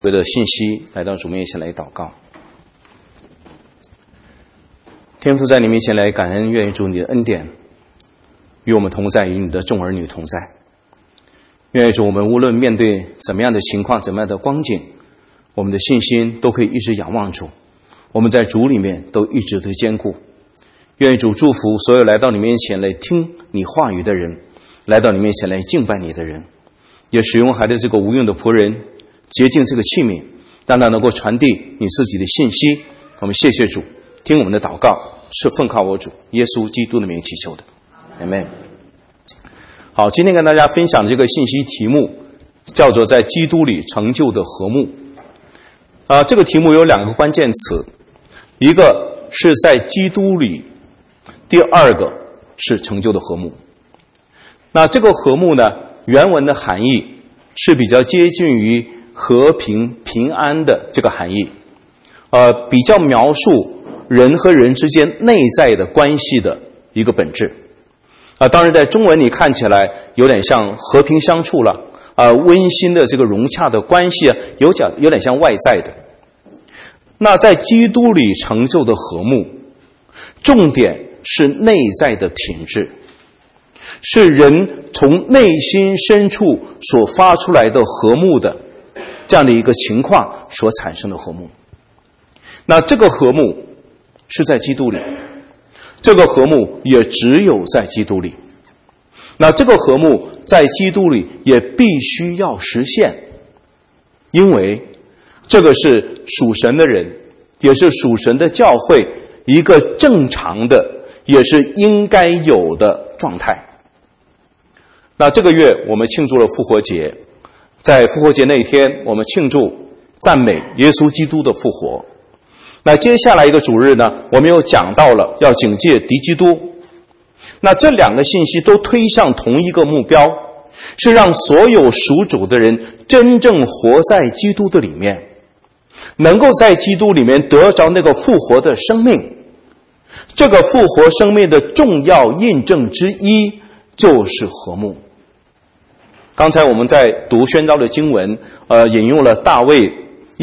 为了信息来到主面前来祷告。天父，在你面前来感恩，愿意主你的恩典与我们同在，与你的众儿女同在。愿意主我们无论面对怎么样的情况，怎么样的光景，我们的信心都可以一直仰望主，我们在主里面都一直的坚固。愿意主祝福所有来到你面前来听你话语的人，来到你面前来敬拜你的人，也使用孩子这个无用的仆人洁净这个器皿，让他能够传递你自己的信息。我们谢谢主，听我们的祷告是奉靠我主耶稣基督的名祈求的，阿们。好，今天跟大家分享的这个信息题目叫做在基督里成就的和睦。这个题目有两个关键词，一个是在基督里，第二个是成就的和睦。那这个和睦呢，原文的含义是比较接近于和平平安的这个含义，比较描述人和人之间内在的关系的一个本质。当然在中文里看起来有点像和平相处了，温馨的这个融洽的关系有点像外在的。那在基督里成就的和睦，重点是内在的品质，是人从内心深处所发出来的和睦的这样的一个情况所产生的和睦。那这个和睦是在基督里，这个和睦也只有在基督里。那这个和睦在基督里也必须要实现，因为这个是属神的人，也是属神的教会一个正常的，也是应该有的状态。那这个月我们庆祝了复活节，在复活节那一天，我们庆祝赞美耶稣基督的复活。那接下来一个主日呢，我们又讲到了要警戒敌基督。那这两个信息都推向同一个目标，是让所有属主的人真正活在基督的里面，能够在基督里面得着那个复活的生命。这个复活生命的重要印证之一就是和睦。刚才我们在读宣召的经文，引用了大卫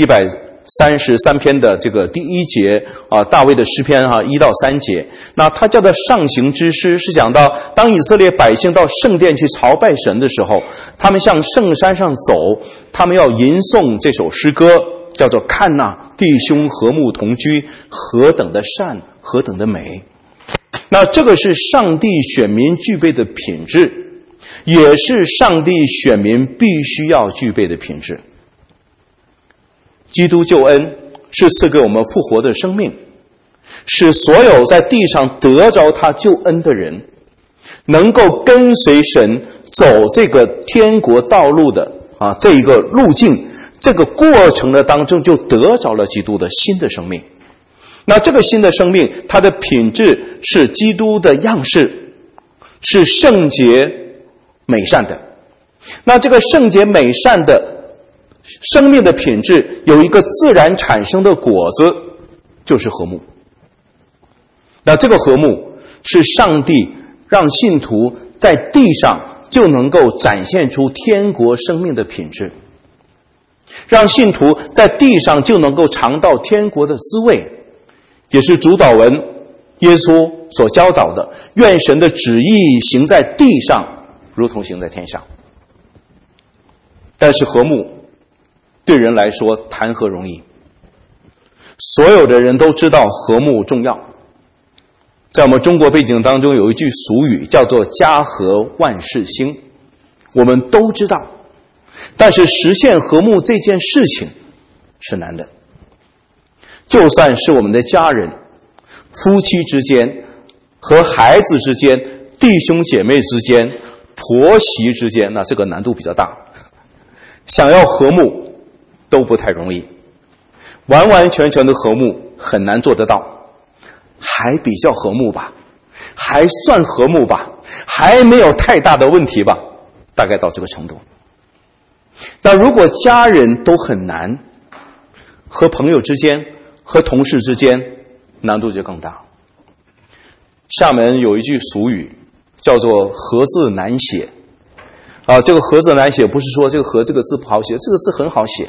133篇的这个第一节大卫的诗篇1到3节。那他叫做上行之诗，是讲到当以色列百姓到圣殿去朝拜神的时候，他们向圣山上走，他们要吟诵这首诗歌，叫做看哪，弟兄和睦同居，何等的善，何等的美。那这个是上帝选民具备的品质，也是上帝选民必须要具备的品质。基督救恩是赐给我们复活的生命，使所有在地上得着他救恩的人能够跟随神走这个天国道路的这一个路径，这个过程的当中就得着了基督的新的生命。那这个新的生命，它的品质是基督的样式，是圣洁美善的。那这个圣洁美善的生命的品质有一个自然产生的果子，就是和睦。那这个和睦是上帝让信徒在地上就能够展现出天国生命的品质，让信徒在地上就能够尝到天国的滋味，也是主祷文耶稣所教导的，愿神的旨意行在地上如同行在天上。但是和睦对人来说谈何容易，所有的人都知道和睦重要。在我们中国背景当中有一句俗语叫做家和万事兴，我们都知道，但是实现和睦这件事情是难的。就算是我们的家人、夫妻之间、和孩子之间、弟兄姐妹之间、婆媳之间，那这个难度比较大，想要和睦都不太容易，完完全全的和睦很难做得到。还比较和睦吧，还算和睦吧，还没有太大的问题吧，大概到这个程度。那如果家人都很难，和朋友之间、和同事之间难度就更大。厦门有一句俗语叫做和字难写。这个和字难写不是说这个和这个字不好写，这个字很好写，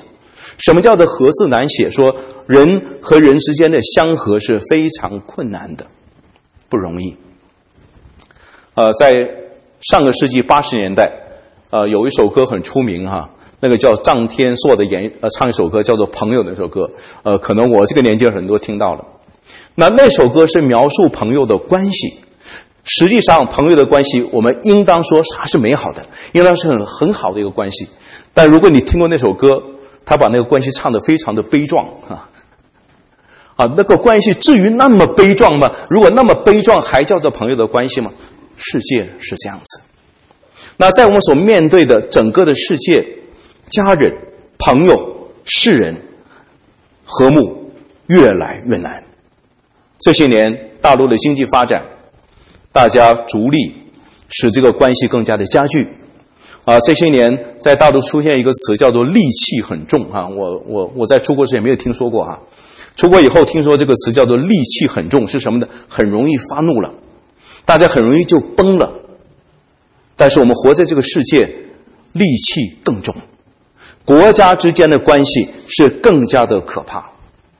什么叫做和字难写？说人和人之间的相合是非常困难的，不容易。在上个世纪80年代，有一首歌很出名哈，那个叫臧天朔的唱一首歌叫做《朋友》那首歌，可能我这个年纪很多听到了。那首歌是描述朋友的关系，实际上朋友的关系我们应当说它是美好的，应当是很好的一个关系。但如果你听过那首歌，他把那个关系唱得非常的悲壮那个关系至于那么悲壮吗？如果那么悲壮还叫做朋友的关系吗？世界是这样子。那在我们所面对的整个的世界，家人、朋友、世人和睦越来越难。这些年大陆的经济发展，大家逐利使这个关系更加的加剧这些年在大陆出现一个词叫做戾气很重我在出国时也没有听说过出国以后听说这个词叫做戾气很重，是什么呢？很容易发怒了，大家很容易就崩了。但是我们活在这个世界，戾气更重，国家之间的关系是更加的可怕。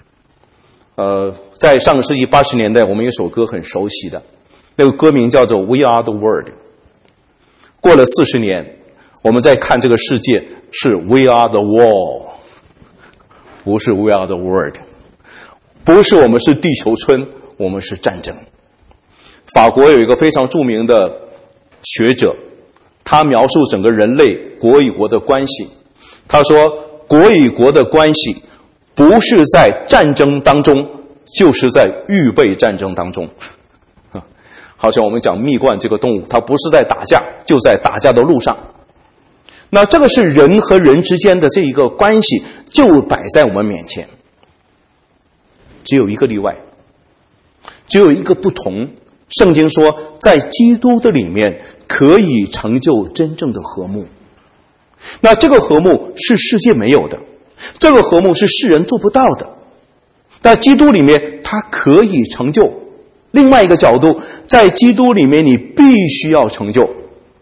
在上个世纪80年代，我们有首歌很熟悉的，那个歌名叫做 We Are the World。 过了40年，我们在看这个世界是 We Are the Wall， 不是 We Are the World， 不是我们是地球村，我们是战争。法国有一个非常著名的学者，他描述整个人类国与国的关系，他说国与国的关系不是在战争当中，就是在预备战争当中。好像我们讲蜜罐这个动物，它不是在打架，就在打架的路上。那这个是人和人之间的这一个关系，就摆在我们面前。只有一个例外，只有一个不同。圣经说，在基督的里面可以成就真正的和睦。那这个和睦是世界没有的，这个和睦是世人做不到的，但基督里面它可以成就。另外一个角度，在基督里面你必须要成就，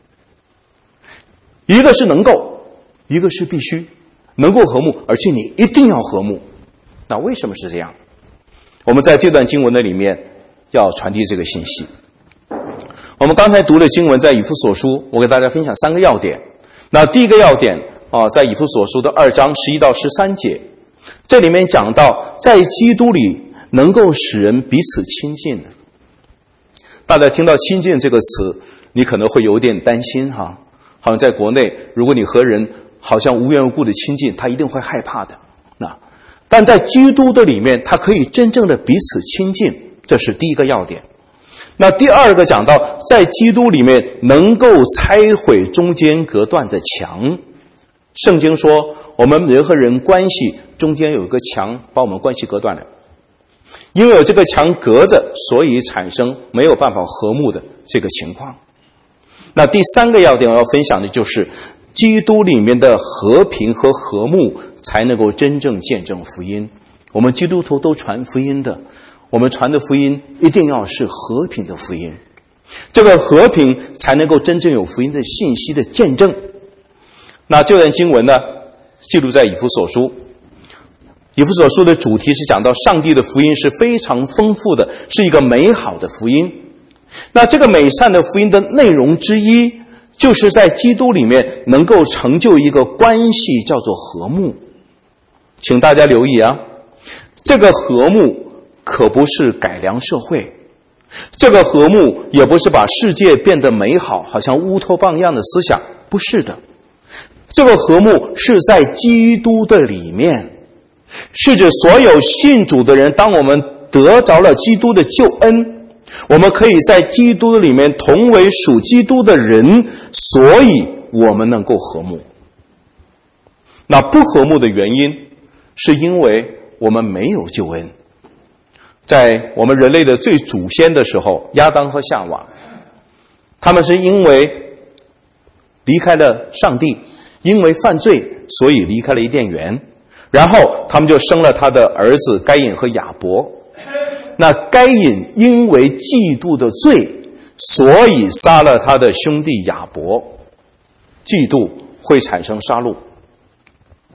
一个是能够，一个是必须。能够和睦，而且你一定要和睦。那为什么是这样？我们在这段经文的里面要传递这个信息。我们刚才读的经文在以弗所书，我给大家分享3个要点。那第一个要点在以弗所书的2章11到13节，这里面讲到在基督里能够使人彼此亲近。大家听到亲近这个词，你可能会有点担心好像在国内，如果你和人好像无缘无故的亲近，他一定会害怕的。但在基督的里面，他可以真正的彼此亲近，这是第一个要点。那第二个讲到，在基督里面能够拆毁中间隔断的墙。圣经说，我们人和人关系中间有一个墙，把我们关系隔断了。因为有这个墙隔着，所以产生没有办法和睦的这个情况。那第3个要点我要分享的就是，基督里面的和平和和睦才能够真正见证福音。我们基督徒都传福音的，我们传的福音一定要是和平的福音，这个和平才能够真正有福音的信息的见证。那这段经文呢，记录在以弗所书。以弗所书的主题是讲到上帝的福音是非常丰富的，是一个美好的福音。那这个美善的福音的内容之一，就是在基督里面能够成就一个关系，叫做和睦。请大家留意这个和睦可不是改良社会，这个和睦也不是把世界变得美好，好像乌托邦一样的思想，不是的。这个和睦是在基督的里面，是指所有信主的人，当我们得着了基督的救恩，我们可以在基督里面同为属基督的人，所以我们能够和睦。那不和睦的原因，是因为我们没有救恩。在我们人类的最祖先的时候，亚当和夏娃，他们是因为离开了上帝，因为犯罪，所以离开了伊甸园，然后他们就生了他的儿子该隐和亚伯。那该隐因为嫉妒的罪，所以杀了他的兄弟亚伯。嫉妒会产生杀戮。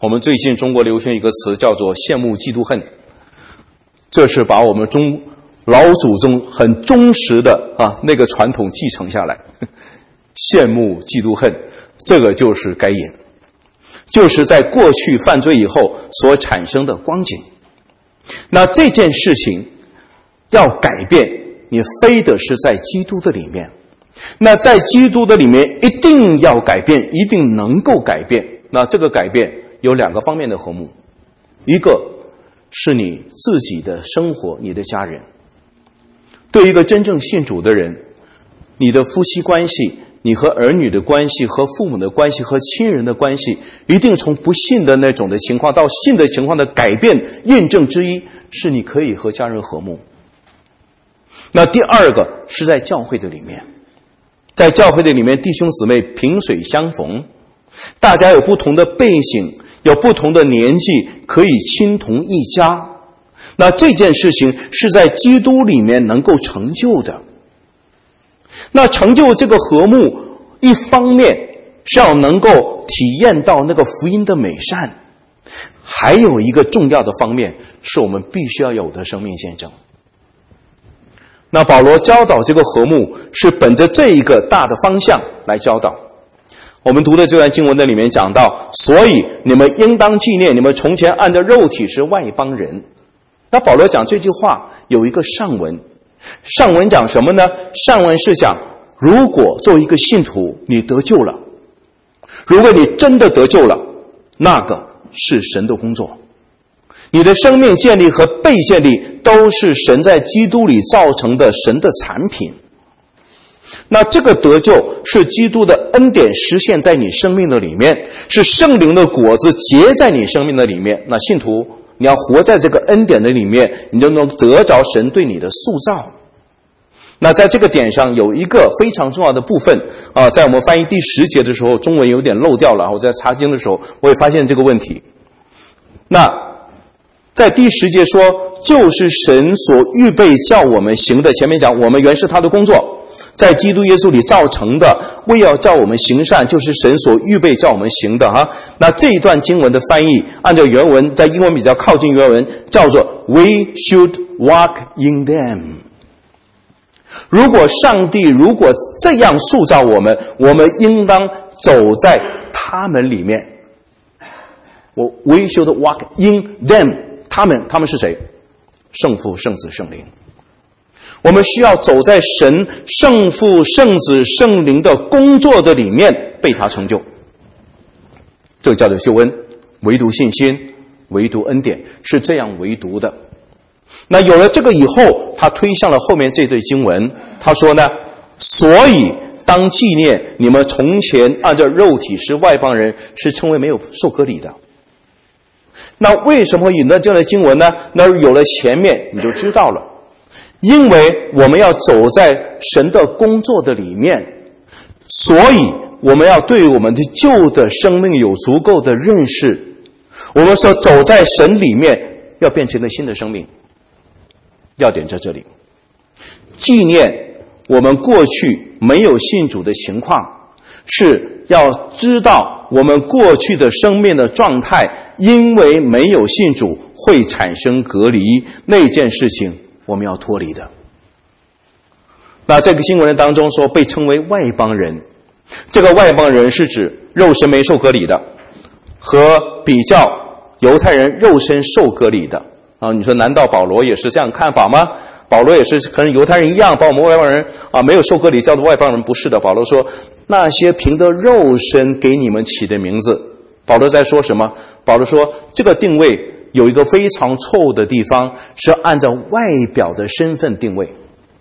我们最近中国流行一个词叫做羡慕嫉妒恨，这是把我们老祖宗很忠实的那个传统继承下来。羡慕嫉妒恨，这个就是该隐，就是在过去犯罪以后所产生的光景。那这件事情要改变，你非得是在基督的里面。那在基督的里面一定要改变，一定能够改变。那这个改变有2个方面的和睦，一个是你自己的生活，你的家人。对一个真正信主的人，你的夫妻关系，你和儿女的关系，和父母的关系，和亲人的关系，一定从不信的那种的情况到信的情况的改变，验证之一是你可以和家人和睦。那第2个是在教会的里面，在教会的里面弟兄姊妹萍水相逢，大家有不同的背景，有不同的年纪，可以亲同一家。那这件事情是在基督里面能够成就的。那成就这个和睦，一方面是要能够体验到那个福音的美善，还有一个重要的方面是我们必须要有的生命见证。那保罗教导这个和睦是本着这一个大的方向来教导。我们读的这段经文的里面讲到，所以你们应当纪念你们从前按着肉体是外邦人。那保罗讲这句话有一个上文，上文讲什么呢？上文是讲，如果作为一个信徒你得救了，如果你真的得救了，那个是神的工作，你的生命建立和被建立都是神在基督里造成的神的产品。那这个得救是基督的恩典实现在你生命的里面，是圣灵的果子结在你生命的里面。那信徒你要活在这个恩典的里面，你就能得着神对你的塑造。那在这个点上有一个非常重要的部分在我们翻译第10节的时候，中文有点漏掉了，我在查经的时候我也发现这个问题。那在第10节说，就是神所预备叫我们行的，前面讲我们原是他的工作，在基督耶稣里造成的，为要叫我们行善，就是神所预备叫我们行的那这一段经文的翻译按照原文，在英文比较靠近原文，叫做 We should walk in them。 如果上帝如果这样塑造我们，我们应当走在他们里面。We should walk in them。 他们是谁？圣父、圣子、圣灵。我们需要走在神圣父、圣子、圣灵的工作的里面，被他成就。这个叫做救恩，唯独信心，唯独恩典，是这样唯独的。那有了这个以后，他推向了后面这对经文，他说呢，所以当纪念你们从前按照肉体是外邦人，是称为没有受割礼的。那为什么会引到这样的经文呢？那有了前面你就知道了，因为我们要走在神的工作的里面，所以我们要对我们的旧的生命有足够的认识。我们说走在神里面，要变成一个新的生命。要点在这里，纪念我们过去没有信主的情况，是要知道我们过去的生命的状态，因为没有信主会产生隔离，那件事情我们要脱离的。那这个经文当中说被称为外邦人，这个外邦人是指肉身没受割礼的，和比较犹太人肉身受割礼的你说难道保罗也是这样看法吗？保罗也是和犹太人一样把我们外邦人没有受割礼叫做外邦人？不是的。保罗说那些凭着肉身给你们起的名字，保罗在说什么？保罗说这个定位有一个非常错误的地方，是按照外表的身份定位。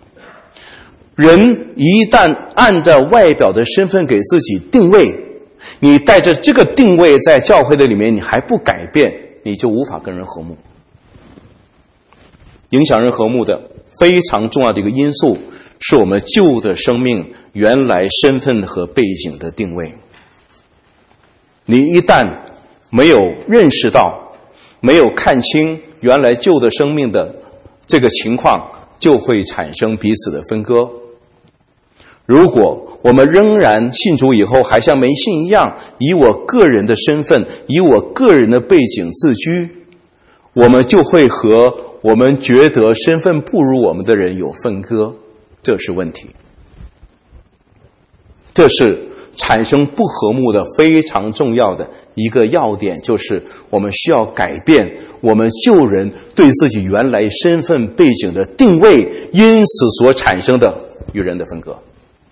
人一旦按照外表的身份给自己定位，你带着这个定位在教会的里面，你还不改变，你就无法跟人和睦。影响人和睦的非常重要的一个因素，是我们旧的生命原来身份和背景的定位。你一旦没有认识到，没有看清原来旧的生命的这个情况，就会产生彼此的分割。 如果我们仍然信主以后还像没信一样，以我个人的身份，以我个人的背景自居，我们就会和我们觉得身份不如我们的人有分割，这是问题。这是产生不和睦的非常重要的一个要点，就是我们需要改变我们旧人对自己原来身份背景的定位，因此所产生的与人的分割。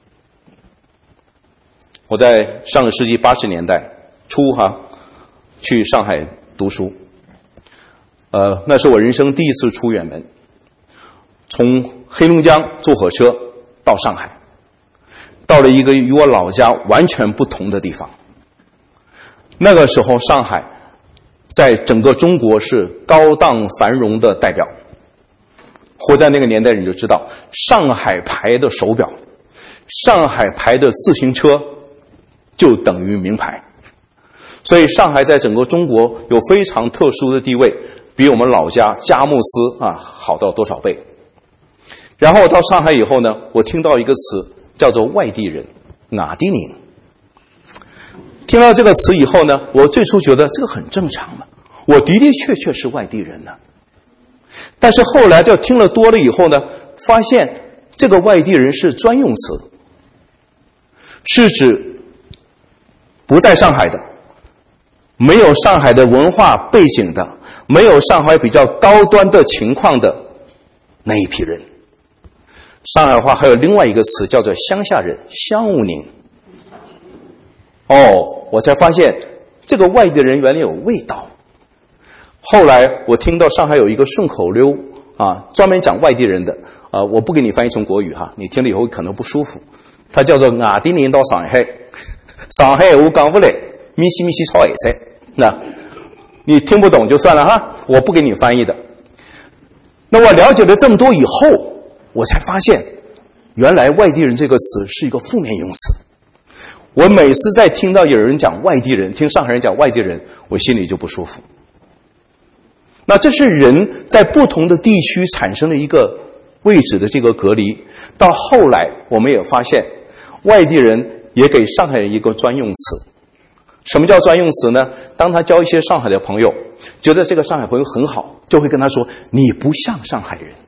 我在上个世纪80年代初去上海读书，那是我人生第一次出远门，从黑龙江坐火车到上海，到了一个与我老家完全不同的地方。那个时候上海在整个中国是高档繁荣的代表，活在那个年代你就知道，上海牌的手表，上海牌的自行车就等于名牌。所以上海在整个中国有非常特殊的地位，比我们老家佳木斯好到多少倍。然后到上海以后呢，我听到一个词叫做外地人，雅迪宁。听到这个词以后呢，我最初觉得这个很正常嘛，我的的确确是外地人呢。但是后来就听了多了以后呢，发现这个外地人是专用词，是指不在上海的，没有上海的文化背景的，没有上海比较高端的情况的那一批人。上海话还有另外一个词叫做乡下人，乡务宁。我才发现这个外地人原来有味道。后来我听到上海有一个顺口溜专门讲外地人的我不给你翻译成国语你听了以后可能不舒服。它叫做雅迪宁到上海，上海话讲不来，咪西咪西炒海菜。那你听不懂就算了我不给你翻译的。那我了解了这么多以后，我才发现原来外地人这个词是一个负面用词。我每次在听到有人讲外地人，听上海人讲外地人，我心里就不舒服。那这是人在不同的地区产生了一个位置的这个隔离。到后来我们也发现外地人也给上海人一个专用词。什么叫专用词呢？当他交一些上海的朋友，觉得这个上海朋友很好，就会跟他说你不像上海人。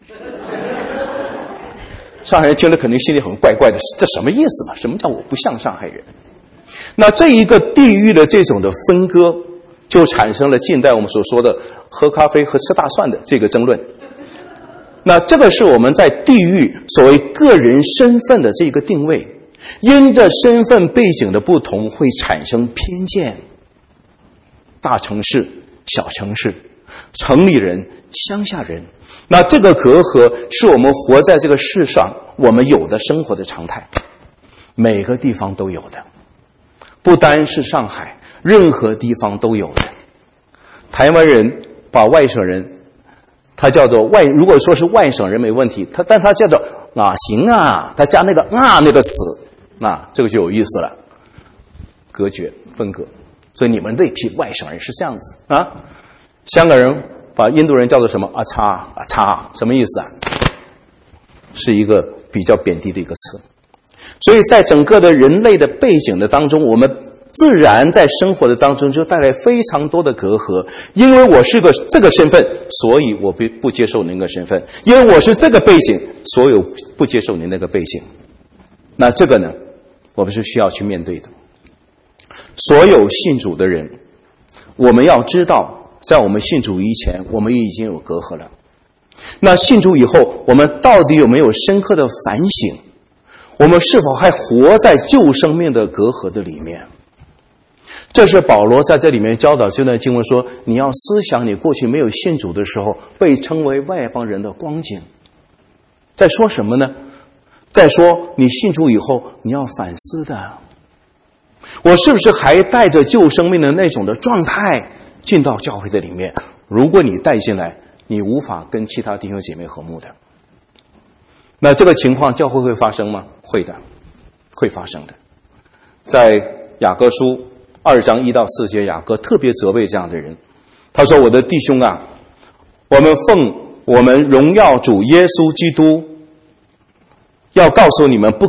上海人听了肯定心里很怪怪的，这什么意思嘛？什么叫我不像上海人？那这一个地域的这种的分割，就产生了近代我们所说的喝咖啡和吃大蒜的这个争论。那这个是我们在地域所谓个人身份的这个定位，因着身份背景的不同会产生偏见。大城市、小城市，城里人、乡下人，那这个隔阂是我们活在这个世上我们有的生活的常态，每个地方都有的，不单是上海，任何地方都有的。台湾人把外省人他叫做如果说是外省人没问题，但他叫做行他加那个那个词，那这个就有意思了，隔绝分割。所以你们这批外省人是这样子香港人把印度人叫做什么叉，什么意思是一个比较贬低的一个词。所以在整个的人类的背景的当中，我们自然在生活的当中就带来非常多的隔阂。因为我是这个身份，所以我不接受您那个身份；因为我是这个背景，所以不接受您那个背景。那这个呢，我们是需要去面对的。所有信主的人，我们要知道，在我们信主以前，我们已经有隔阂了。那信主以后，我们到底有没有深刻的反省？我们是否还活在旧生命的隔阂的里面？这是保罗在这里面教导这段经文说，你要思想你过去没有信主的时候被称为外邦人的光景。在说什么呢？在说你信主以后你要反思的，我是不是还带着旧生命的那种的状态进到教会的里面？如果你带进来，你无法跟其他弟兄姐妹和睦的。那这个情况教会会发生吗？会的，会发生的。在雅各书2章1到4节，雅各特别责备这样的人。他说，我的弟兄我们奉我们荣耀主耶稣基督要告诉你们，不可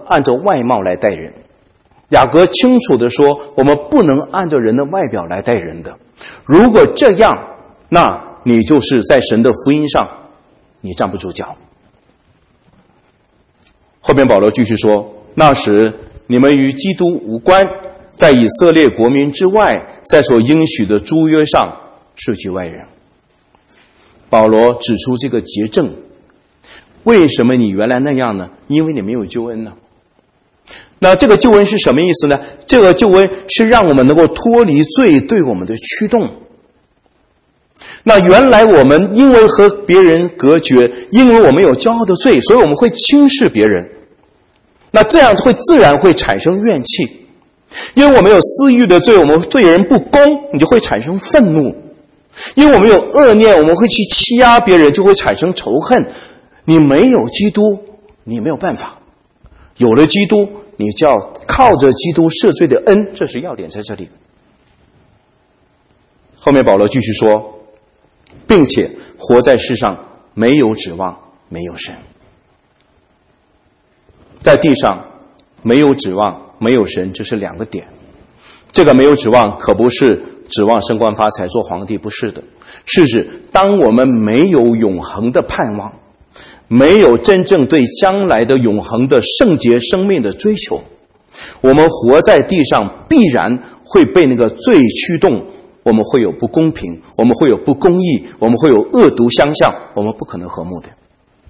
按照外貌来待人。雅各清楚地说，我们不能按照人的外表来待人的。如果这样，那你就是在神的福音上你站不住脚。后面保罗继续说，那时你们与基督无关，在以色列国民之外，在所应许的诸约上是局外人。保罗指出这个结症，为什么你原来那样呢？因为你没有救恩呢。那这个救恩是什么意思呢？这个救恩是让我们能够脱离罪对我们的驱动。那原来我们因为和别人隔绝，因为我们有骄傲的罪，所以我们会轻视别人。那这样自然会产生怨气。因为我们有私欲的罪，我们对人不公，你就会产生愤怒。因为我们有恶念，我们会去欺压别人，就会产生仇恨。你没有基督，你没有办法。有了基督，你就要靠着基督赦罪的恩，这是要点在这里。后面保罗继续说，并且活在世上没有指望，没有神。在地上没有指望，没有神，这是两个点。这个没有指望可不是指望升官发财做皇帝，不是的，是指当我们没有永恒的盼望，没有真正对将来的永恒的圣洁生命的追求，我们活在地上必然会被那个罪驱动，我们会有不公平，我们会有不公义，我们会有恶毒相向，我们不可能和睦的。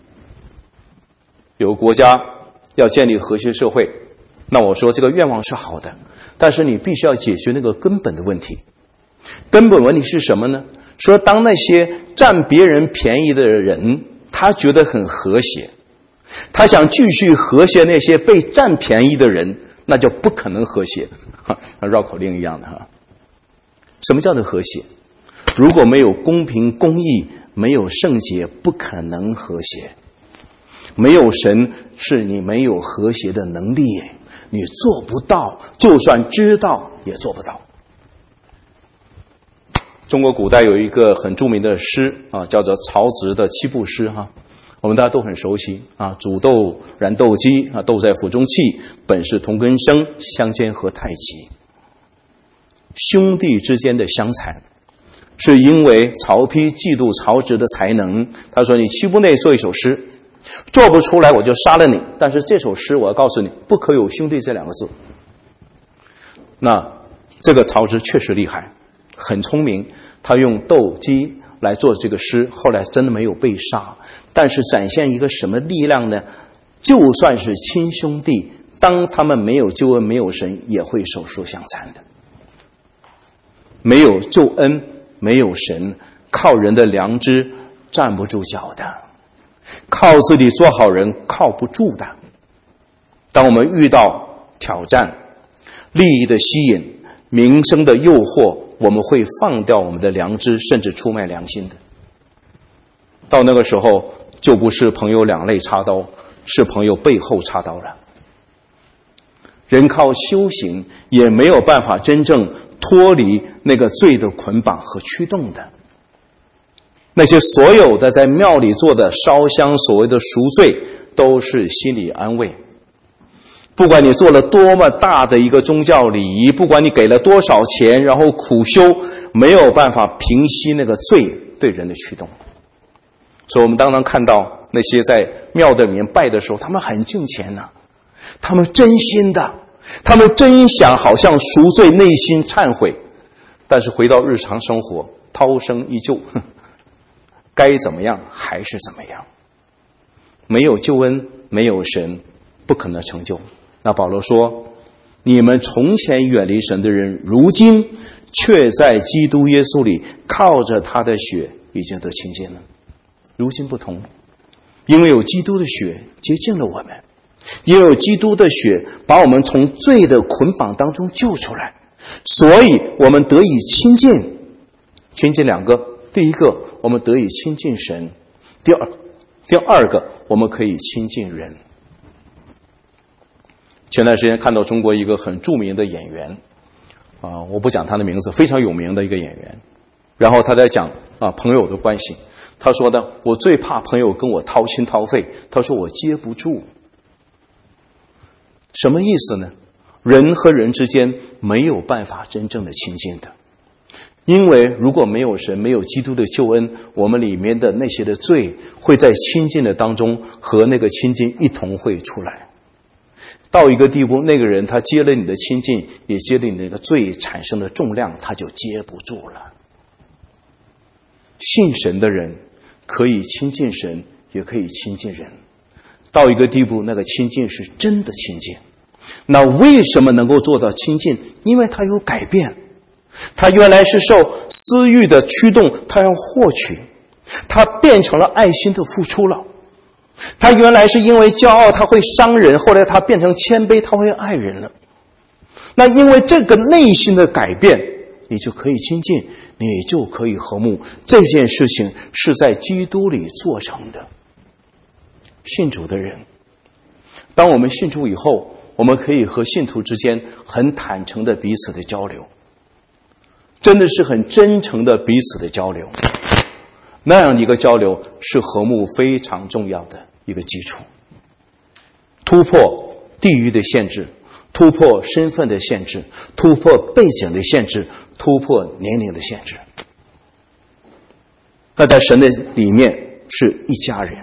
有个国家要建立和谐社会，那我说这个愿望是好的，但是你必须要解决那个根本的问题。根本问题是什么呢？说当那些占别人便宜的人，他觉得很和谐，他想继续和谐那些被占便宜的人，那就不可能和谐。绕口令一样的哈。什么叫做和谐？如果没有公平公义，没有圣洁，不可能和谐。没有神，是你没有和谐的能力，你做不到，就算知道也做不到。中国古代有一个很著名的诗叫做曹植的七步诗我们大家都很熟悉煮豆燃豆萁豆在釜中泣，本是同根生，相煎何太急。兄弟之间的相残，是因为曹丕嫉妒曹植的才能，他说你七步内做一首诗，做不出来我就杀了你，但是这首诗我要告诉你，不可有兄弟这两个字。那这个曹植确实厉害，很聪明，他用斗鸡来做这个诗，后来真的没有被杀，但是展现一个什么力量呢？就算是亲兄弟，当他们没有救恩没有神，也会手足相残的。没有救恩没有神，靠人的良知站不住脚的，靠自己做好人靠不住的。当我们遇到挑战、利益的吸引、名声的诱惑，我们会放掉我们的良知，甚至出卖良心的。到那个时候，就不是朋友两肋插刀，是朋友背后插刀了。人靠修行也没有办法真正脱离那个罪的捆绑和驱动的。那些所有的在庙里做的烧香所谓的赎罪，都是心理安慰。不管你做了多么大的一个宗教礼仪，不管你给了多少钱，然后苦修，没有办法平息那个罪对人的驱动。所以我们当看到那些在庙的里面拜的时候，他们很敬虔他们真心的，他们真想好像赎罪，内心忏悔，但是回到日常生活，涛声依旧，该怎么样还是怎么样。没有救恩，没有神，不可能成就。那保罗说，你们从前远离神的人，如今却在基督耶稣里靠着他的血已经得清净了。如今不同，因为有基督的血洁净了我们，也有基督的血把我们从罪的捆绑当中救出来，所以我们得以亲近。亲近两个，第一个我们得以亲近神，第二个我们可以亲近人。前段时间看到中国一个很著名的演员我不讲他的名字，非常有名的一个演员，然后他在讲朋友的关系。他说的，我最怕朋友跟我掏心掏肺，他说我接不住。 什么意思呢？人和人之间没有办法真正的亲近的，因为如果没有神，没有基督的救恩，我们里面的那些的罪会在亲近的当中和那个亲近一同会出来，到一个地步，那个人他接了你的亲近，也接了你那个罪产生的重量，他就接不住了。信神的人可以亲近神，也可以亲近人，到一个地步，那个亲近是真的亲近。那为什么能够做到亲近？因为他有改变，他原来是受私欲的驱动，他要获取，他变成了爱心的付出了。他原来是因为骄傲，他会伤人，后来他变成谦卑，他会爱人了。那因为这个内心的改变，你就可以亲近，你就可以和睦。这件事情是在基督里做成的。信主的人，当我们信主以后，我们可以和信徒之间很坦诚的彼此的交流，真的是很真诚的彼此的交流。那样的一个交流是和睦非常重要的一个基础，突破地域的限制，突破身份的限制，突破背景的限制，突破年龄的限制。那在神的里面是一家人。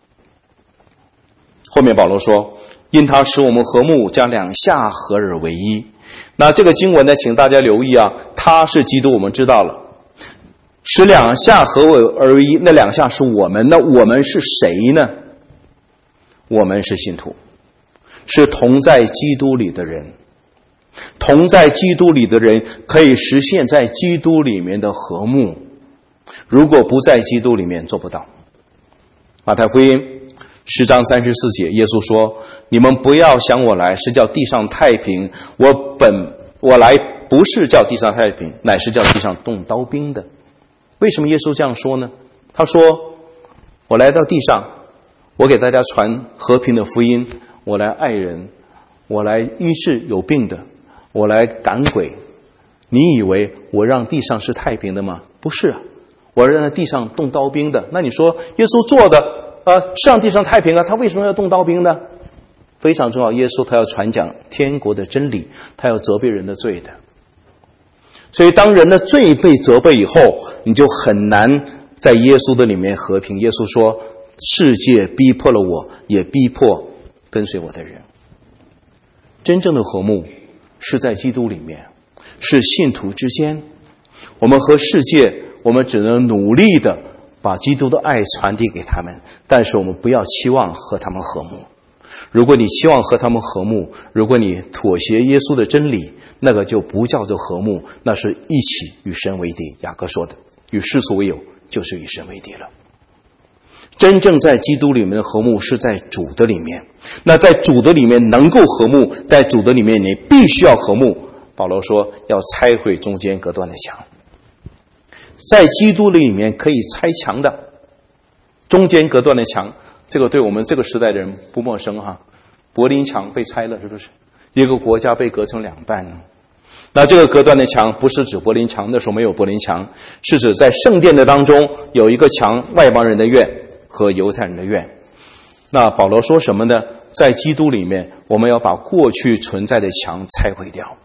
后面保罗说，因他使我们和睦，将两下合而为一。那这个经文呢，请大家留意啊，他是基督，我们知道了，使两下合而为一，那两下是我们，那我们是谁呢？我们是信徒，是同在基督里的人。同在基督里的人可以实现在基督里面的和睦，如果不在基督里面做不到。马太福音10章34节，耶稣说，你们不要想我来是叫地上太平，我来不是叫地上太平，乃是叫地上动刀兵的。为什么耶稣这样说呢？他说，我来到地上，我给大家传和平的福音，我来爱人，我来医治有病的，我来赶鬼。你以为我让地上是太平的吗？不是啊，我让地上动刀兵的。那你说耶稣做的是让地上太平啊，他为什么要动刀兵呢？非常重要，耶稣他要传讲天国的真理，他要责备人的罪的。所以当人的罪被责备以后，你就很难在耶稣的里面和平。耶稣说，世界逼迫了我，也逼迫跟随我的人。真正的和睦是在基督里面，是信徒之间。我们和世界，我们只能努力的把基督的爱传递给他们，但是我们不要期望和他们和睦。如果你期望和他们和睦，如果你妥协耶稣的真理，那个就不叫做和睦，那是一起与神为敌。雅各说的，与世俗为友，就是与神为敌了。真正在基督里面的和睦是在主的里面。那在主的里面能够和睦，在主的里面你必须要和睦。保罗说要拆毁中间隔断的墙。在基督里面可以拆墙的，中间隔断的墙，这个对我们这个时代的人不陌生哈。柏林墙被拆了，是不是？一个国家被隔成两半。那这个隔断的墙不是指柏林墙，那时候没有柏林墙，是指在圣殿的当中有一个墙，外邦人的院和犹太人的院。那保罗说什么呢？在基督里面，我们要把过去存在的墙拆毁掉。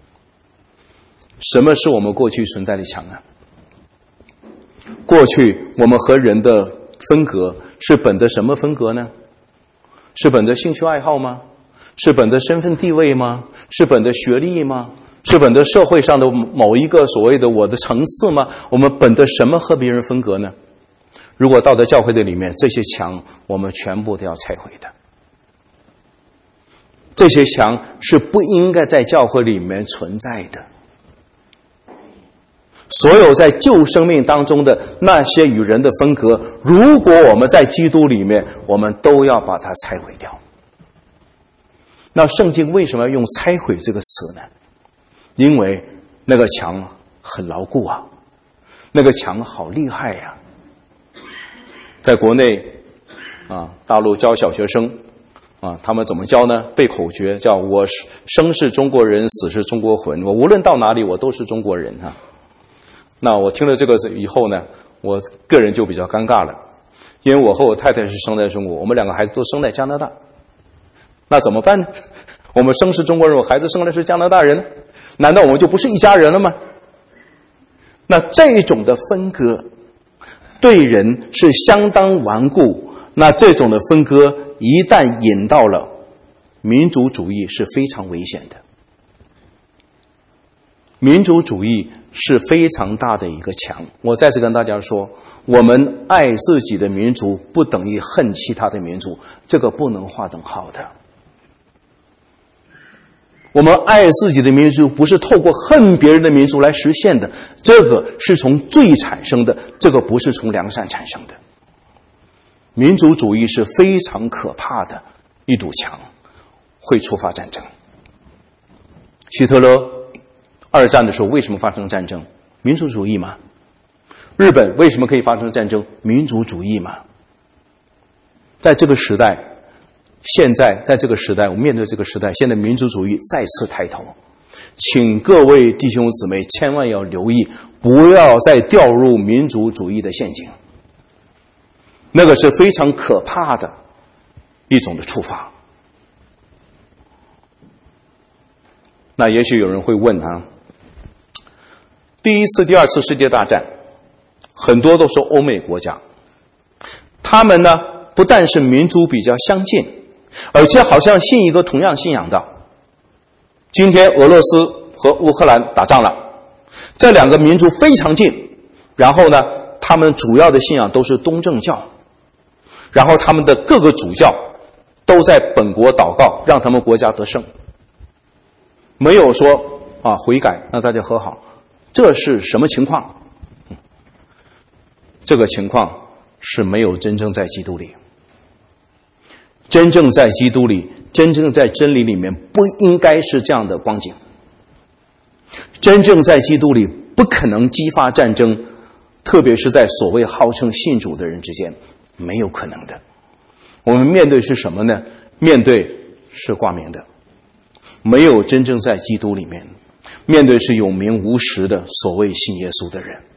什么是我们过去存在的墙啊？过去我们和人的分隔是本着什么分隔呢？是本着兴趣爱好吗？是本着身份地位吗？是本着学历吗？是本着社会上的某一个所谓的我的层次吗？我们本着什么和别人分隔呢？如果到了教会的里面，这些墙我们全部都要拆毁的。这些墙是不应该在教会里面存在的。所有在旧生命当中的那些与人的分隔，如果我们在基督里面，我们都要把它拆毁掉。那圣经为什么要用拆毁这个词呢？因为那个墙很牢固啊，那个墙好厉害呀。在国内大陆教小学生他们怎么教呢？背口诀，叫我生是中国人，死是中国魂，我无论到哪里我都是中国人啊。那我听了这个以后呢，我个人就比较尴尬了，因为我和我太太是生在中国，我们两个孩子都生在加拿大。那怎么办呢？ 我们生是中国人，我孩子生的是加拿大人，难道我们就不是一家人了吗？那这种的分割对人是相当顽固，那这种的分割一旦引到了民族主义是非常危险的。民族主义是非常大的一个墙。我再次跟大家说，我们爱自己的民族不等于恨其他的民族，这个不能划等号的。我们爱自己的民族不是透过恨别人的民族来实现的，这个是从罪产生的，这个不是从良善产生的。民族主义是非常可怕的一堵墙，会触发战争。希特勒二战的时候为什么发生战争？民族主义嘛。日本为什么可以发生战争？民族主义嘛。在这个时代，现在在这个时代，我们面对这个时代，现在民族主义再次抬头，请各位弟兄姊妹千万要留意，不要再掉入民族主义的陷阱，那个是非常可怕的一种的触发。那也许有人会问啊，第一次、第二次世界大战，很多都是欧美国家，他们呢不但是民族比较相近，而且好像信一个同样信仰的。今天俄罗斯和乌克兰打仗了，这两个民族非常近，然后呢，他们主要的信仰都是东正教，然后他们的各个主教都在本国祷告，让他们国家得胜，没有说悔改，让大家和好。这是什么情况？这个情况是没有真正在基督里。真正在基督里，真正在真理里面，不应该是这样的光景。真正在基督里不可能激发战争，特别是在所谓号称信主的人之间，没有可能的。我们面对是什么呢？面对是光明的，没有真正在基督里面，面对是有名无实的所谓信耶稣的人。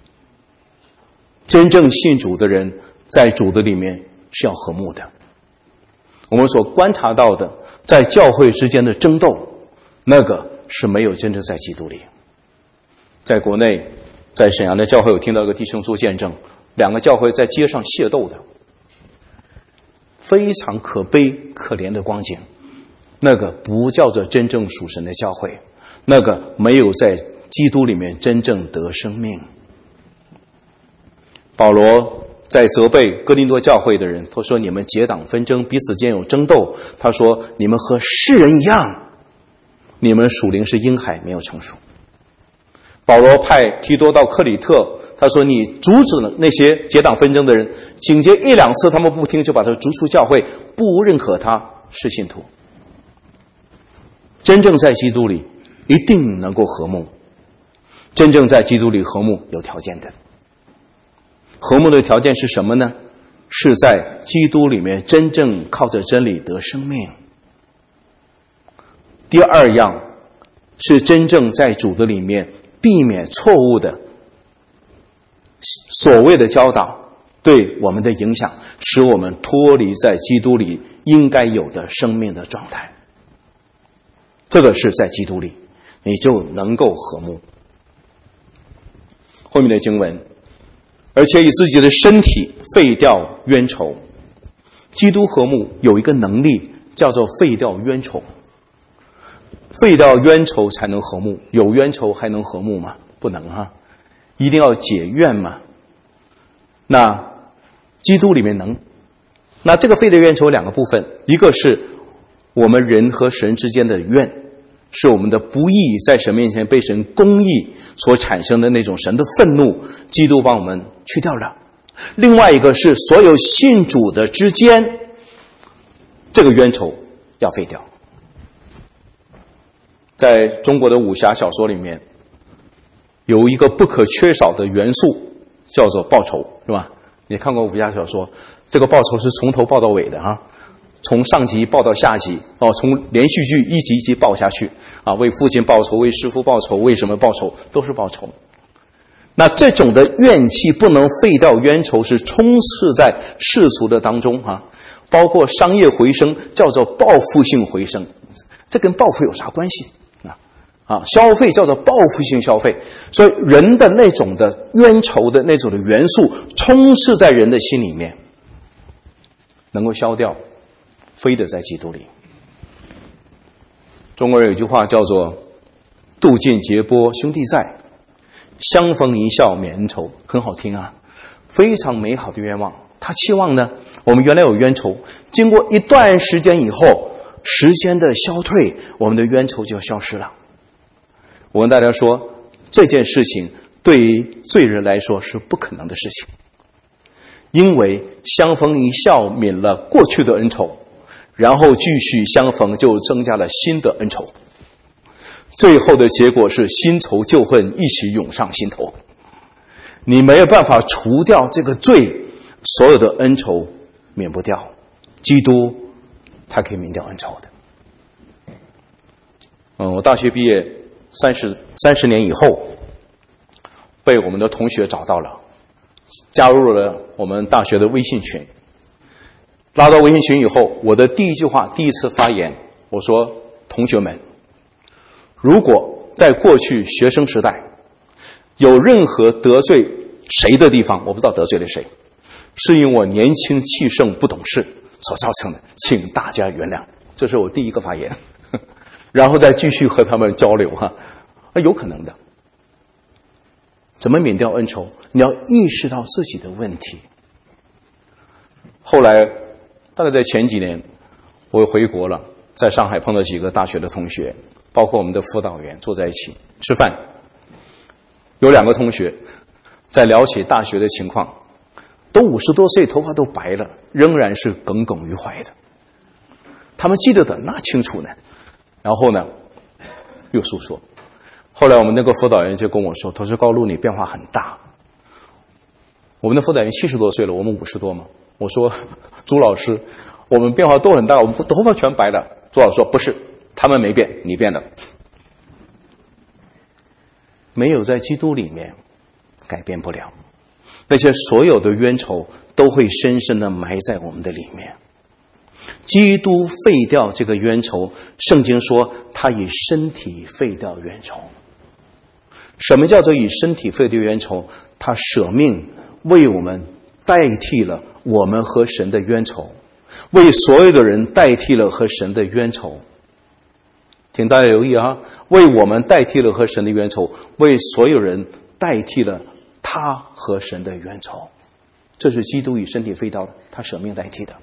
真正信主的人在主的里面是要和睦的。我们所观察到的在教会之间的争斗，那个是没有真正在基督里。在国内，在沈阳的教会，我听到一个弟兄做见证，两个教会在街上械斗的，非常可悲可怜的光景。那个不叫做真正属神的教会，那个没有在基督里面真正得生命。保罗在责备哥林多教会的人，他说你们结党纷争，彼此间有争斗。他说你们和世人一样，你们属灵是婴孩，没有成熟。保罗派提多到克里特，他说你阻止了那些结党纷争的人，紧接一两次他们不听，就把他逐出教会，不认可他是信徒。真正在基督里一定能够和睦，真正在基督里和睦有条件的。和睦的条件是什么呢？是在基督里面真正靠着真理得生命。第二样是真正在主的里面避免错误的所谓的教导对我们的影响，使我们脱离在基督里应该有的生命的状态。这个是在基督里你就能够和睦。后面的经文，而且以自己的身体废掉冤仇。基督和睦有一个能力叫做废掉冤仇，废掉冤仇才能和睦。有冤仇还能和睦吗？不能啊，一定要解怨嘛。那基督里面能。那这个废掉冤仇两个部分，一个是我们人和神之间的怨，是我们的不义在神面前被神公义所产生的那种神的愤怒，基督帮我们去掉了。另外一个是所有信主的之间，这个冤仇要废掉。在中国的武侠小说里面，有一个不可缺少的元素叫做报仇，是吧？你看过武侠小说，这个报仇是从头报到尾的啊，从上集报到下集，从连续剧一集一集报下去啊，为父亲报仇，为师父报仇，为什么报仇，都是报仇。那这种的怨气不能废掉冤仇，是充斥在世俗的当中啊，包括商业回声，叫做报复性回声。 这跟报复有啥关系消费叫做报复性消费，所以人的那种的冤仇的那种的元素充斥在人的心里面，能够消掉，非得在基督里。中国人有句话叫做渡尽劫波兄弟在，相逢一笑泯恩仇，很好听啊，非常美好的愿望。他期望呢，我们原来有冤仇，经过一段时间以后，时间的消退，我们的冤仇就消失了。我跟大家说，这件事情对于罪人来说是不可能的事情，因为相逢一笑泯了过去的恩仇，然后继续相逢就增加了新的恩仇，最后的结果是新仇旧恨一起涌上心头。你没有办法除掉这个罪，所有的恩仇免不掉，基督他可以免掉恩仇的。我大学毕业30年以后，被我们的同学找到了，加入了我们大学的微信群。拉到微信群以后，我的第一句话，第一次发言，我说：同学们，如果在过去学生时代有任何得罪谁的地方，我不知道得罪了谁，是因为我年轻气盛不懂事所造成的，请大家原谅。这是我第一个发言，然后再继续和他们交流有可能的。怎么免掉恩仇？你要意识到自己的问题。后来大概在前几年，我回国了，在上海碰到几个大学的同学，包括我们的辅导员，坐在一起吃饭。有2个同学在聊起大学的情况，都50多岁，头发都白了，仍然是耿耿于怀的。他们记得的那清楚呢。然后呢，又诉说。后来我们那个辅导员就跟我说，他说：高路，你变化很大。我们的辅导员70多岁了，我们50多嘛。我说：朱老师，我们变化都很大，我们头发全白了。朱老师说：不是，他们没变，你变的。没有在基督里面，改变不了。那些所有的冤仇都会深深的埋在我们的里面。基督废掉这个冤仇，圣经说他以身体废掉冤仇。什么叫做以身体废掉冤仇？他舍命为我们代替了我们和神的冤仇，为所有的人代替了和神的冤仇。请大家留意为我们代替了和神的冤仇，为所有人代替了他和神的冤仇。这是基督以身体废掉了，他舍命代替的。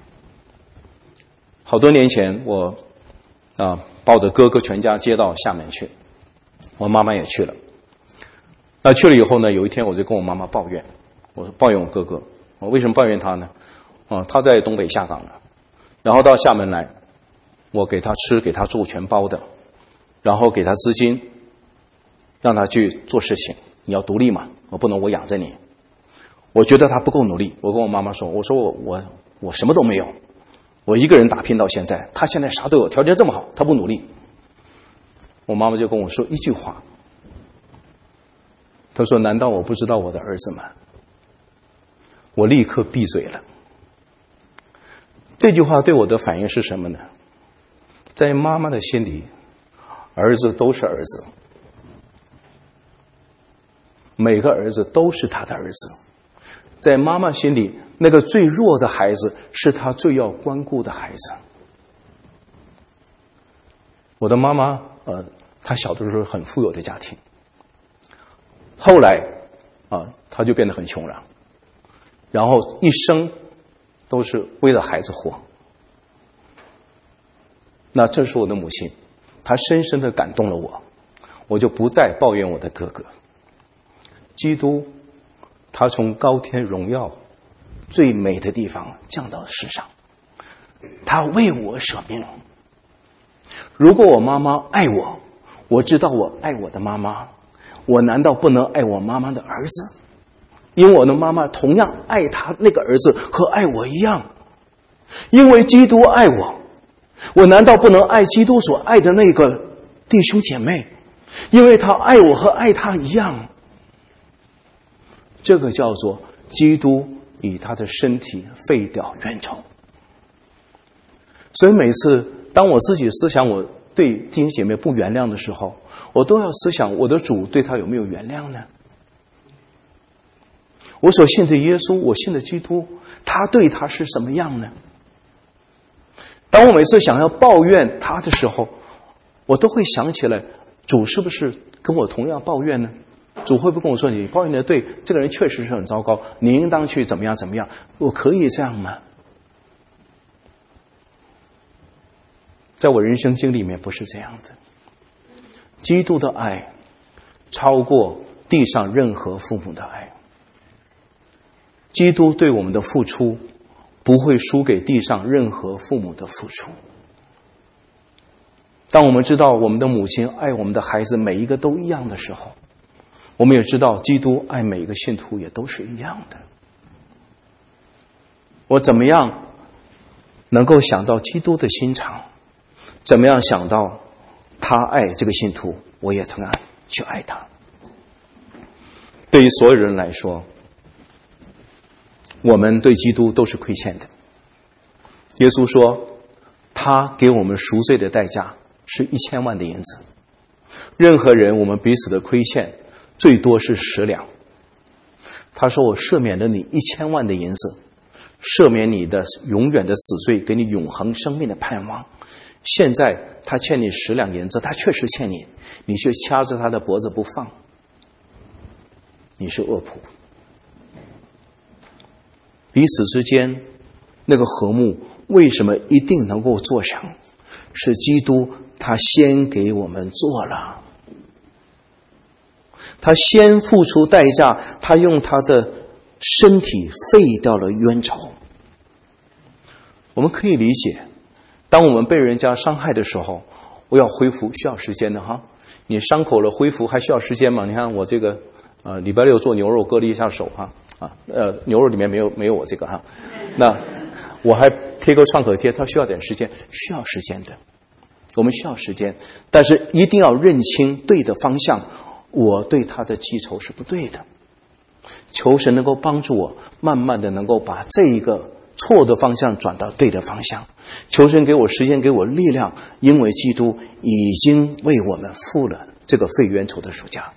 好多年前，我把我的哥哥全家接到厦门去，我妈妈也去了。那去了以后呢，有一天我就跟我妈妈抱怨，我抱怨我哥哥，我为什么抱怨他呢？他在东北下岗了，然后到厦门来，我给他吃给他住全包的，然后给他资金，让他去做事情。你要独立嘛，我不能我养着你。我觉得他不够努力，我跟我妈妈说，我说我什么都没有。我一个人打拼到现在，他现在啥都有，条件这么好，他不努力。我妈妈就跟我说一句话，她说：难道我不知道我的儿子吗？我立刻闭嘴了。这句话对我的反应是什么呢？在妈妈的心里，儿子都是儿子，每个儿子都是他的儿子。在妈妈心里，那个最弱的孩子是他最要关顾的孩子。我的妈妈她小的时候很富有的家庭，后来她就变得很穷了，然后一生都是为了孩子活。那这是我的母亲，她深深的感动了我，我就不再抱怨我的哥哥。基督他从高天荣耀最美的地方降到世上，他为我舍命。如果我妈妈爱我，我知道我爱我的妈妈，我难道不能爱我妈妈的儿子？因为我的妈妈同样爱他那个儿子和爱我一样。因为基督爱我，我难道不能爱基督所爱的那个弟兄姐妹？因为他爱我和爱他一样。这个叫做基督以他的身体废掉冤仇。所以每次当我自己思想我对弟兄姐妹不原谅的时候，我都要思想我的主对他有没有原谅呢？我所信的耶稣，我信的基督，他对他是什么样呢？当我每次想要抱怨他的时候，我都会想起来，主是不是跟我同样抱怨呢？主会不会跟我说，你抱怨的对，这个人确实是很糟糕，你应当去怎么样怎么样？我可以这样吗？在我人生经历里面不是这样的。基督的爱超过地上任何父母的爱，基督对我们的付出不会输给地上任何父母的付出。当我们知道我们的母亲爱我们的孩子每一个都一样的时候，我们也知道基督爱每一个信徒也都是一样的。我怎么样能够想到基督的心肠？怎么样想到他爱这个信徒，我也同样去爱他。对于所有人来说，我们对基督都是亏欠的。耶稣说，他给我们赎罪的代价是1000万的银子。任何人我们彼此的亏欠最多是10两。他说，我赦免了你1000万的银子，赦免你的永远的死罪，给你永恒生命的盼望。现在他欠你10两银子，他确实欠你，你却掐着他的脖子不放，你是恶仆。彼此之间那个和睦为什么一定能够做成？是基督他先给我们做了，他先付出代价，他用他的身体废掉了冤仇。我们可以理解，当我们被人家伤害的时候，我要恢复需要时间的哈。你伤口了恢复还需要时间吗？你看我这个礼拜六做牛肉割了一下手哈牛肉里面没有我这个哈，那我还贴个创可贴，它需要点时间，需要时间的。我们需要时间，但是一定要认清对的方向。我对他的记仇是不对的，求神能够帮助我，慢慢的能够把这一个错的方向转到对的方向。求神给我时间，给我力量，因为基督已经为我们付了这个废冤仇的赎价。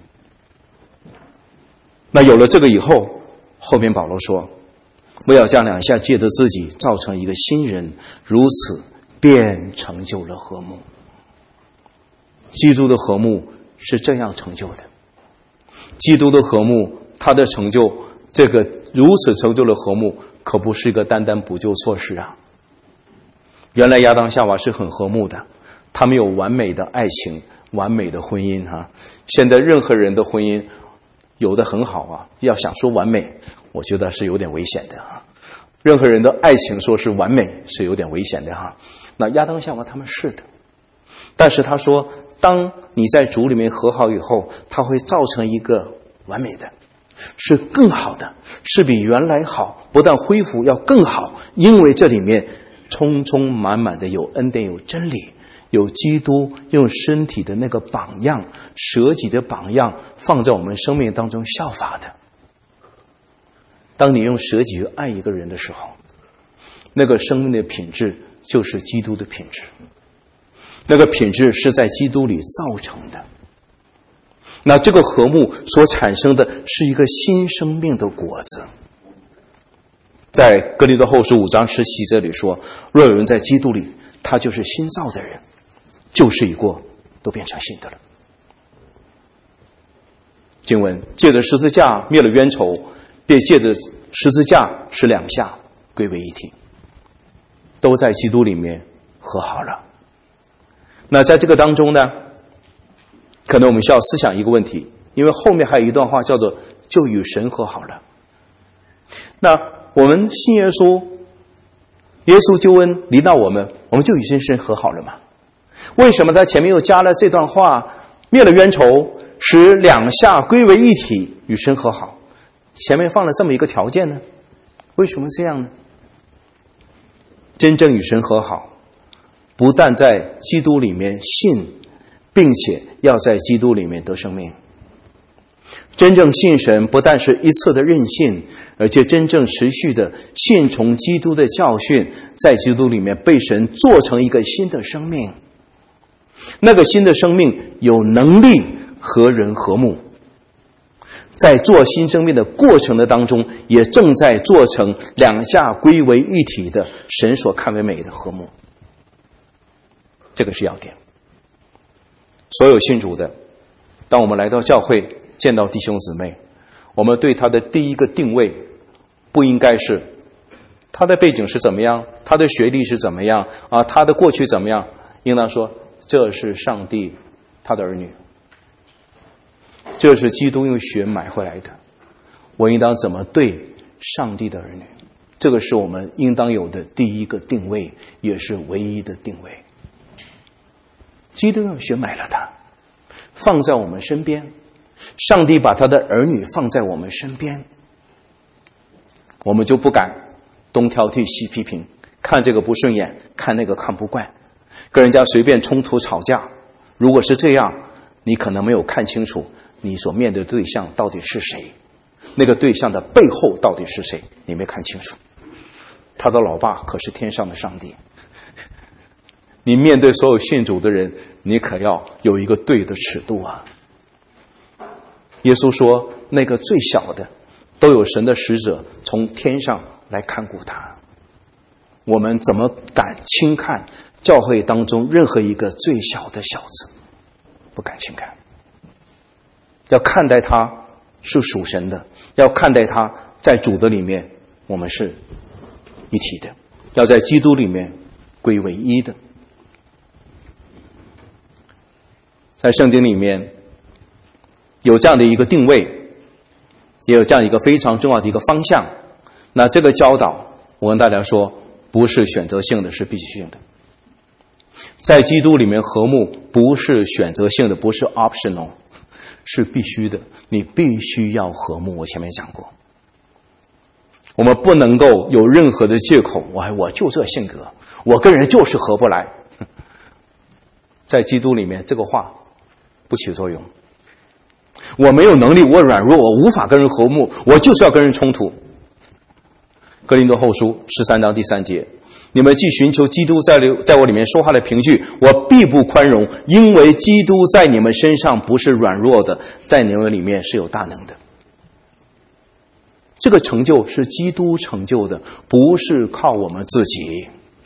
那有了这个以后，后面保罗说，我要将两下借着自己造成一个新人，如此便成就了和睦。基督的和睦是这样成就的。基督的和睦，他的成就，这个如此成就了和睦，可不是一个单单补救措施啊。原来亚当夏娃是很和睦的，他们有完美的爱情，完美的婚姻哈。现在任何人的婚姻有的很好啊，要想说完美，我觉得是有点危险的哈。任何人的爱情说是完美，是有点危险的哈。那亚当夏娃他们是的，但是他说，当你在主里面和好以后，它会造成一个完美的，是更好的，是比原来好，不但恢复要更好，因为这里面充充满满的有恩典，有真理，有基督用身体的那个榜样，舍己的榜样放在我们生命当中效法的。当你用舍己去爱一个人的时候，那个生命的品质就是基督的品质，那个品质是在基督里造成的。那这个和睦所产生的是一个新生命的果子。在哥林多后书5章17这里说，若有人在基督里，他就是新造的人，旧事已过，都变成新的了。经文借着十字架灭了冤仇，便借着十字架使两下归为一体，都在基督里面和好了。那在这个当中呢，可能我们需要思想一个问题，因为后面还有一段话叫做就与神和好了。那我们信耶稣，耶稣救恩临到我们，我们就与神和好了吗？为什么他前面又加了这段话，灭了冤仇，使两下归为一体，与神和好？前面放了这么一个条件呢？为什么这样呢？真正与神和好，不但在基督里面信，并且要在基督里面得生命。 真正信神不但是一次的认信，而且真正持续的信从基督的教训，在基督里面被神做成一个新的生命。那个新的生命有能力和人和睦，在做新生命的过程的当中，也正在做成两下归为一体的神所看为美的和睦。这个是要点。所有信主的，当我们来到教会见到弟兄姊妹，我们对他的第一个定位不应该是他的背景是怎么样，他的学历是怎么样啊，他的过去怎么样，应当说这是上帝他的儿女，这是基督用血买回来的，我应当怎么对上帝的儿女，这个是我们应当有的第一个定位，也是唯一的定位。基督用血买了他，放在我们身边，上帝把他的儿女放在我们身边，我们就不敢东挑剔西批评，看这个不顺眼，看那个看不惯，跟人家随便冲突吵架。如果是这样，你可能没有看清楚你所面对的对象到底是谁，那个对象的背后到底是谁，你没看清楚。他的老爸可是天上的上帝。你面对所有信主的人，你可要有一个对的尺度啊。耶稣说，那个最小的都有神的使者从天上来看顾他。我们怎么敢轻看教会当中任何一个最小的小子？不敢轻看。要看待他是属神的，要看待他在主的里面我们是一体的，要在基督里面归为一的。在圣经里面有这样的一个定位，也有这样一个非常重要的一个方向。那这个教导我跟大家说，不是选择性的，是必须性的。在基督里面和睦不是选择性的，不是 optional， 是必须的，你必须要和睦。我前面讲过，我们不能够有任何的借口，我就这性格，我跟人就是合不来。在基督里面这个话不起作用。我没有能力，我软弱，我无法跟人和睦，我就是要跟人冲突。哥林多后书13章第3节，你们既寻求基督在我里面说话的凭据，我必不宽容，因为基督在你们身上不是软弱的，在你们里面是有大能的。这个成就是基督成就的，不是靠我们自己。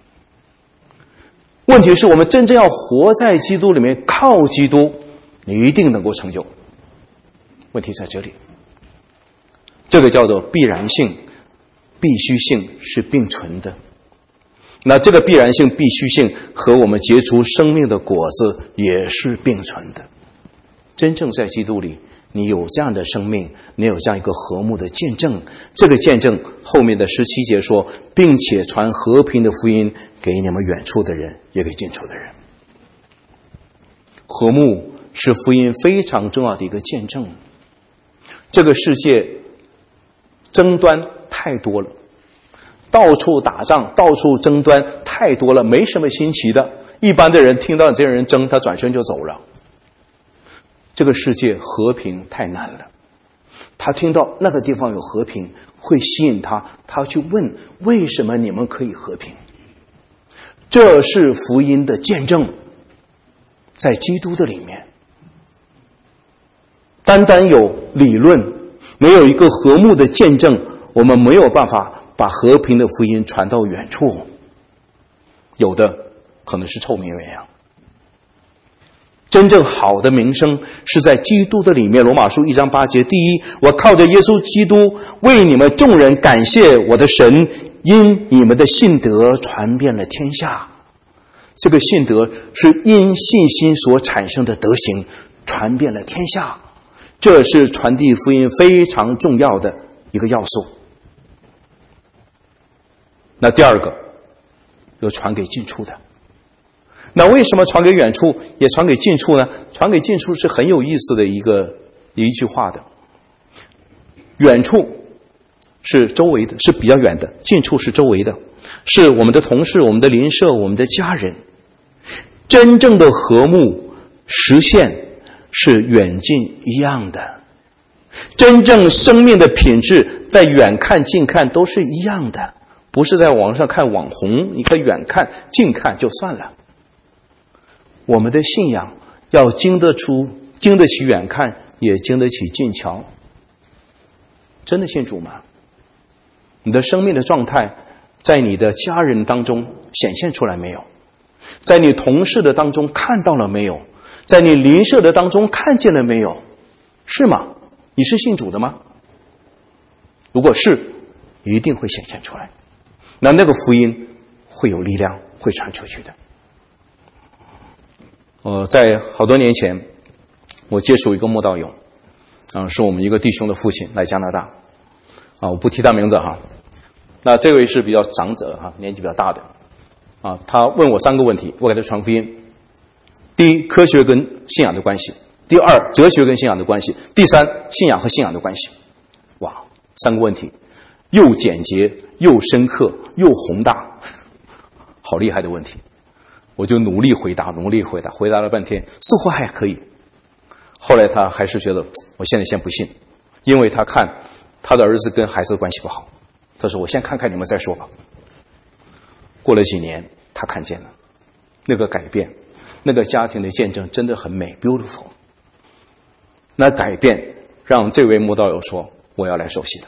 问题是我们真正要活在基督里面，靠基督，你一定能够成就。问题在这里，这个叫做必然性、必须性是并存的。那这个必然性、必须性和我们结出生命的果子也是并存的。真正在基督里，你有这样的生命，你有这样一个和睦的见证，这个见证后面的17节说，并且传和平的福音给你们远处的人，也给近处的人。和睦是福音非常重要的一个见证。这个世界争端太多了，到处打仗，到处争端太多了，没什么新奇的。一般的人听到这些人争，他转身就走了。这个世界和平太难了，他听到那个地方有和平，会吸引他，他去问为什么你们可以和平。这是福音的见证，在基督的里面。单单有理论，没有一个和睦的见证，我们没有办法把和平的福音传到远处。有的可能是臭名远扬。真正好的名声是在基督的里面。罗马书1章8节，第一，我靠着耶稣基督为你们众人感谢我的神，因你们的信德传遍了天下。这个信德是因信心所产生的德行，传遍了天下。这是传递福音非常重要的一个要素。那第二个，有传给近处的。那为什么传给远处也传给近处呢？传给近处是很有意思的一句话的。远处是周围的，是比较远的；近处是周围的，是我们的同事、我们的邻舍、我们的家人。真正的和睦实现是远近一样的。 真正生命的品质在远看近看都是一样的，不是在网上看网红，你可以远看近看就算了。我们的信仰要经得起远看，也经得起近瞧。真的信主吗？你的生命的状态在你的家人当中显现出来没有？在你同事的当中看到了没有？在你邻舍的当中看见了没有？是吗？你是信主的吗？如果是，一定会显现出来。那个福音会有力量，会传出去的。在好多年前，我接触一个慕道友，是我们一个弟兄的父亲，来加拿大，我不提他名字哈。那这位是比较长者哈，年纪比较大的，他问我3个问题，我给他传福音。第一，科学跟信仰的关系；第二，哲学跟信仰的关系；第三，信仰和信仰的关系。哇，3个问题，又简洁又深刻又宏大，好厉害的问题。我就努力回答了半天，似乎还可以。后来他还是觉得我现在先不信，因为他看他的儿子跟孩子的关系不好，他说我先看看你们再说吧。过了几年，他看见了那个改变，那个家庭的见证真的很美 beautiful。 那改变让这位慕道友说我要来受洗了。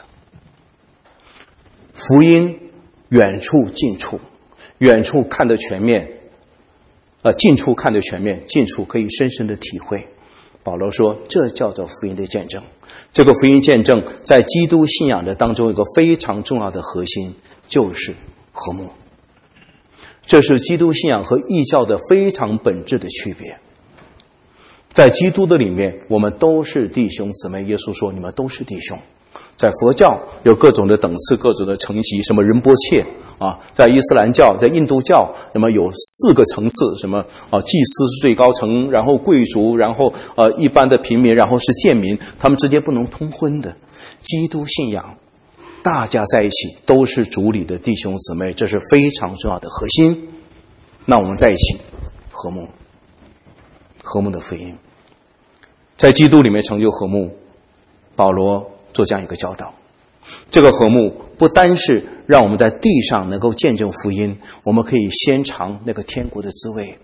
福音远处近处，远处看得全面，近处看得全面，近处可以深深的体会。保罗说这叫做福音的见证。这个福音见证在基督信仰的当中有个非常重要的核心，就是和睦。这是基督信仰和异教的非常本质的区别。在基督的里面，我们都是弟兄姊妹，耶稣说你们都是弟兄。在佛教有各种的等次，各种的层级，什么仁波切在伊斯兰教，在印度教，那么有4个层次，什么祭司是最高层，然后贵族，然后一般的平民，然后是贱民，他们之间不能通婚的。基督信仰大家在一起都是主里的弟兄姊妹，这是非常重要的核心。那我们在一起和睦，和睦的福音在基督里面成就和睦。保罗做这样一个教导，这个和睦不单是让我们在地上能够见证福音，我们可以先尝那个天国的滋味。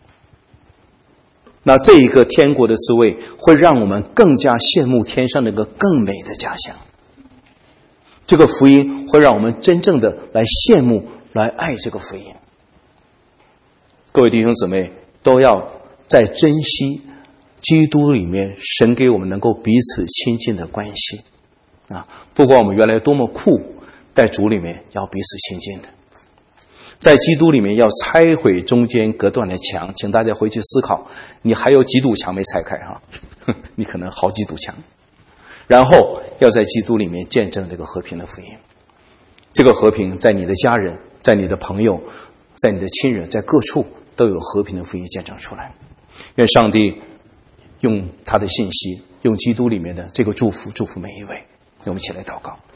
那这一个天国的滋味会让我们更加羡慕天上那个更美的家乡。这个福音会让我们真正的来羡慕，来爱这个福音。各位弟兄姊妹都要在珍惜基督里面神给我们能够彼此亲近的关系不管我们原来多么酷，在主里面要彼此亲近的。在基督里面要拆毁中间隔断的墙。请大家回去思考，你还有几堵墙没拆开你可能好几堵墙。然后要在基督里面见证这个和平的福音。这个和平在你的家人，在你的朋友，在你的亲人，在各处都有和平的福音见证出来。愿上帝用他的信息，用基督里面的这个祝福，祝福每一位。我们一起来祷告。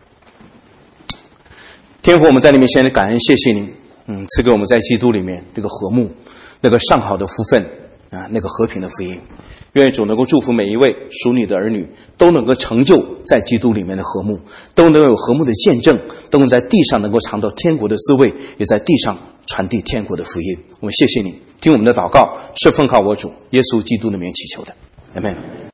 天父，我们在里面先来感恩，谢谢你赐给我们在基督里面这个和睦，那个上好的福分那个和平的福音。愿主能够祝福每一位属你的儿女，都能够成就在基督里面的和睦，都能有和睦的见证，都能在地上能够尝到天国的滋味，也在地上传递天国的福音。我们谢谢你，听我们的祷告是奉靠我主耶稣基督的名祈求的，阿们。